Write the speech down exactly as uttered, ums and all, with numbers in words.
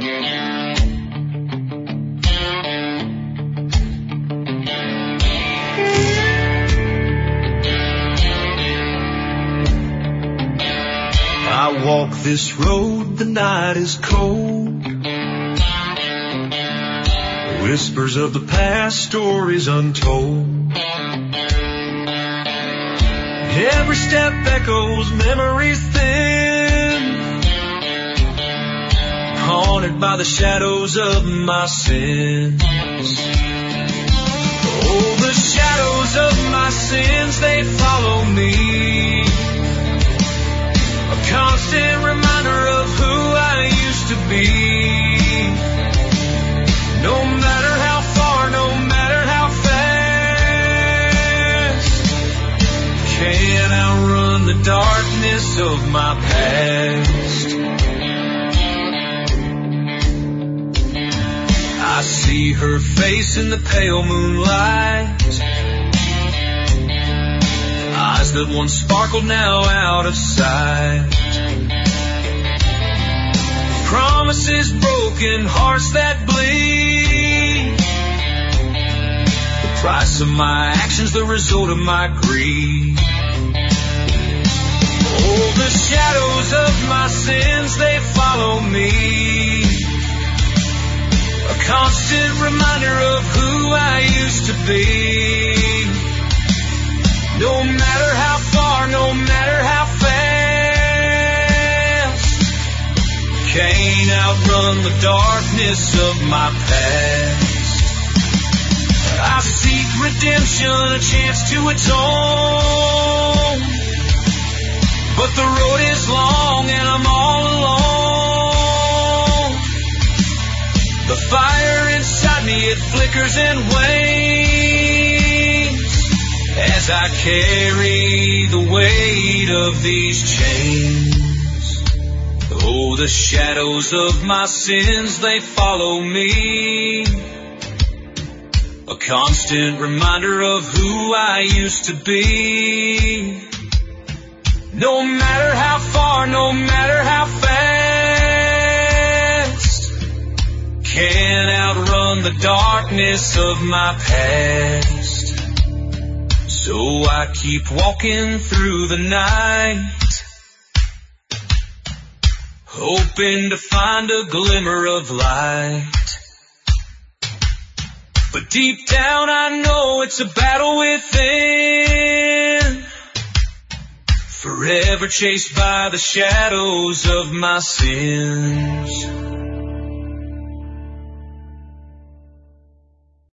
I walk this road, the night is cold. Whispers of the past, stories untold. Every step echoes memories thin, haunted by the shadows of my sins. Oh, the shadows of my sins, they follow me. A constant reminder of who I used to be. No matter how far, no matter how fast, can't outrun the darkness of my past. I see her face in the pale moonlight, eyes that once sparkled now out of sight. Promises broken, hearts that bleed. The price of my actions, the result of my greed. Oh, the shadows of my sins, they follow me. A constant reminder of who I used to be. No matter how far, no matter how fast, can't outrun the darkness of my past. I seek redemption, a chance to atone, but the road is long and I'm all alone. The fire inside me, it flickers and wanes as I carry the weight of these chains. Oh, the shadows of my sins, they follow me. A constant reminder of who I used to be. No matter how far, no matter how fast, can't outrun the darkness of my past. So I keep walking through the night, hoping to find a glimmer of light. But deep down I know it's a battle within, forever chased by the shadows of my sins.